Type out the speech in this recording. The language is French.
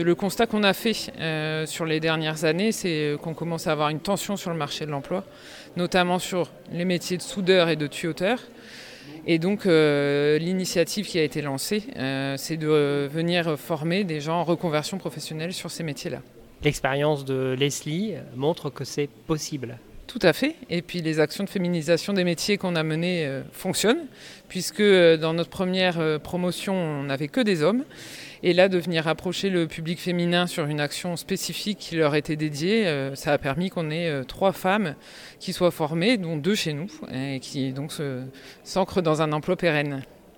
Le constat qu'on a fait sur les dernières années, c'est qu'on commence à avoir une tension sur le marché de l'emploi, notamment sur les métiers de soudeur et de tuyauteur. Et donc l'initiative qui a été lancée, c'est de venir former des gens en reconversion professionnelle sur ces métiers-là. L'expérience de Leslie montre que c'est possible. Tout à fait. Et puis les actions de féminisation des métiers qu'on a menées fonctionnent, puisque dans notre première promotion, on n'avait que des hommes. Et là, de venir approcher le public féminin sur une action spécifique qui leur était dédiée, ça a permis qu'on ait 3 femmes qui soient formées, dont 2 chez nous, et qui donc s'ancrent dans un emploi pérenne.